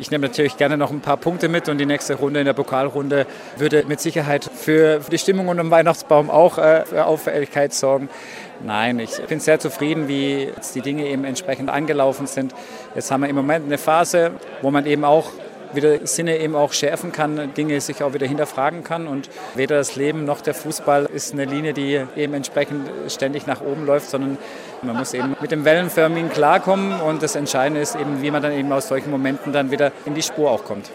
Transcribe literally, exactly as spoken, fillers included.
Ich nehme natürlich gerne noch ein paar Punkte mit und die nächste Runde in der Pokalrunde würde mit Sicherheit für die Stimmung unter dem Weihnachtsbaum auch äh, für Auffälligkeit sorgen. Nein, ich bin sehr zufrieden, wie jetzt die Dinge eben entsprechend angelaufen sind. Jetzt haben wir im Moment eine Phase, wo man eben auch wieder Sinne eben auch schärfen kann, Dinge sich auch wieder hinterfragen kann und weder das Leben noch der Fußball ist eine Linie, die eben entsprechend ständig nach oben läuft, sondern man muss eben mit dem Wellenförmigen klarkommen und das Entscheidende ist eben, wie man dann eben aus solchen Momenten dann wieder in die Spur auch kommt.